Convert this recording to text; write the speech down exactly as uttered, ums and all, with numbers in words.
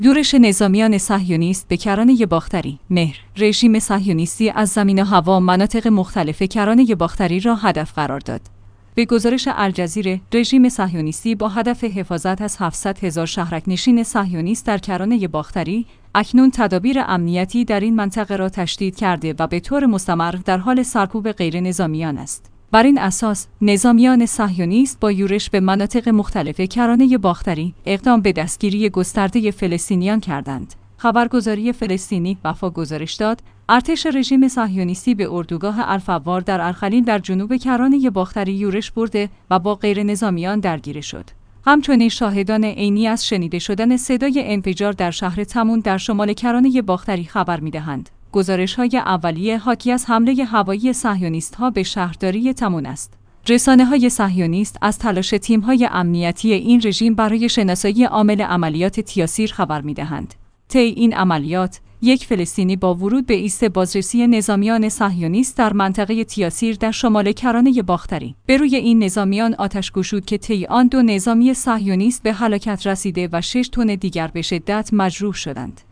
یورش نظامیان صهیونیست به کرانه باختری. مهر رژیم صهیونیستی از زمین و هوا مناطق مختلف کرانه باختری را هدف قرار داد. به گزارش الجزیره، رژیم صهیونیستی با هدف حفاظت از هفتصد هزار شهرک‌نشین صهیونیست در کرانه باختری، اکنون تدابیر امنیتی در این منطقه را تشدید کرده و به طور مستمر در حال سرکوب غیر نظامیان است. بر این اساس، نظامیان صهیونیست با یورش به مناطق مختلف کرانه باختری اقدام به دستگیری گسترده فلسطینیان کردند. خبرگزاری فلسطینی وفا گزارش داد، ارتش رژیم صهیونیستی به اردوگاه الفوار در الخلیل در جنوب کرانه باختری یورش برده و با غیر نظامیان درگیر شد. همچنین شاهدان عینی از شنیده شدن صدای انفجار در شهر تمون در شمال کرانه باختری خبر می‌دهند. گزارش‌های اولیه حاکی از حمله هوایی صهیونیست‌ها به شهرداری تمون است. رسانه‌های صهیونیست از تلاش تیم‌های امنیتی این رژیم برای شناسایی عامل عملیات تیاسیر خبر می‌دهند. طی این عملیات، یک فلسطینی با ورود به ایست بازرسی نظامیان صهیونیست در منطقه تیاسیر در شمال کرانه باختری به روی این نظامیان آتش گشود که طی آن دو نظامی صهیونیست به هلاکت رسیده و شش تن دیگر به شدت مجروح شدند.